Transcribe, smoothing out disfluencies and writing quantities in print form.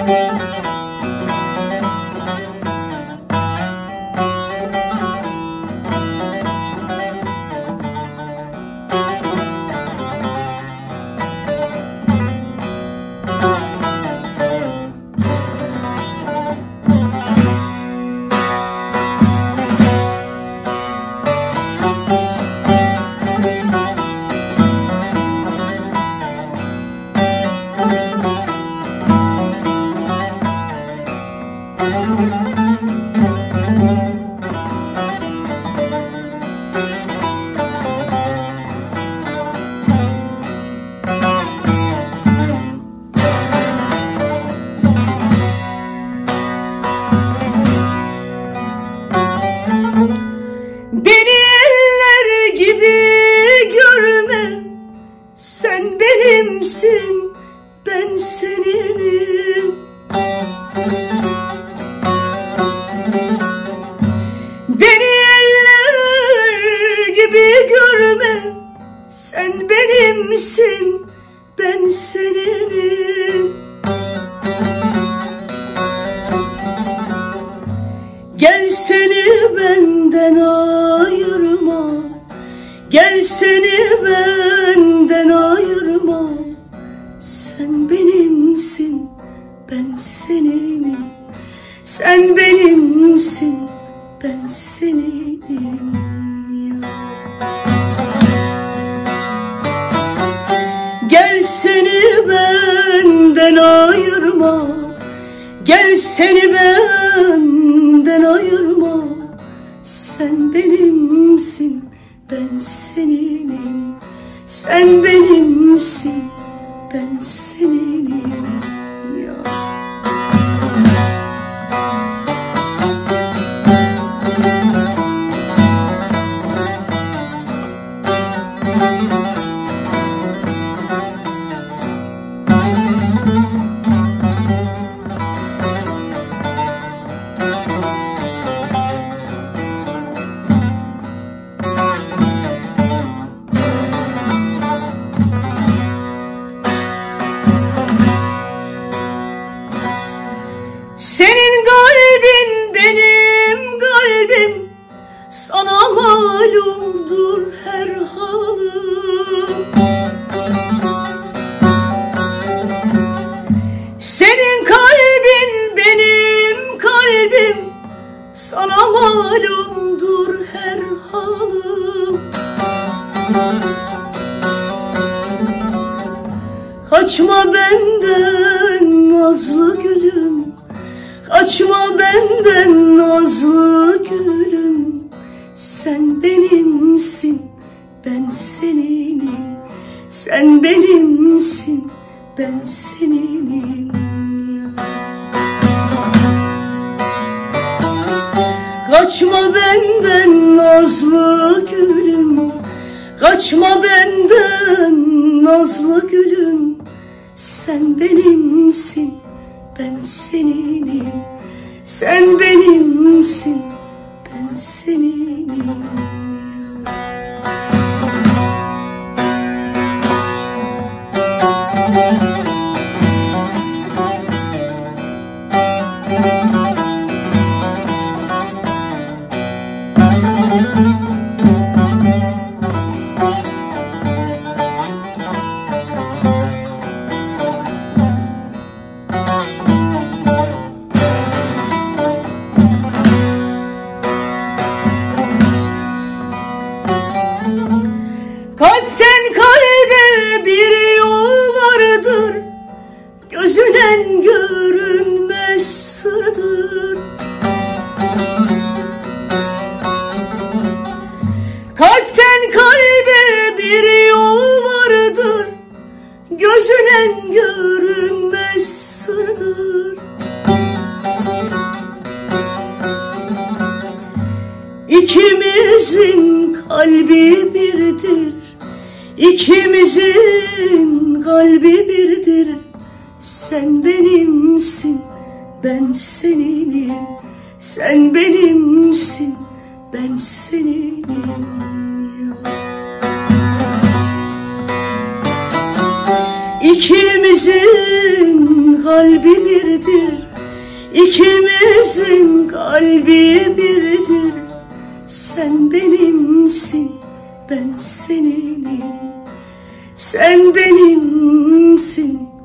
Beni eller gibi görme, sen benimsin, ben seninim. Beni eller gibi görme, sen benimsin, ben seninim. Gel seni benden ayırma, gel seni benden ayırma. Sen benimsin, ben seninim. Sen benimsin, ben seninim. Gel seni benden ayırma, gel seni benden ayırma. Sen benimsin, ben seninim. Sen benimsin, ben seninim ya. Senin kalbin benim kalbim, sana malumdur her halım. Senin kalbin benim kalbim, sana malumdur her halım. Kaçma benden nazlı gülüm, kaçma benden nazlı gülüm. Sen benimsin, ben seninim. Sen benimsin, ben seninim ya. Kaçma benden nazlı gülüm, kaçma benden nazlı gülüm. Sen benimsin, ben seninim. Sen benimsin, ben seninim. Kalpten kalbe bir yol vardır, gözünen görünmez sırdır. Kalpten kalbe bir yol vardır, gözünen görünmez sırdır. İkimizin kalbi birdir, İkimizin kalbi birdir. Sen benimsin, ben seninim. Sen benimsin, ben seninim ya. İkimizin kalbi birdir, birdir, ikimizin kalbi birdir. Sen benimsin, ben seninim. Sen benimsin,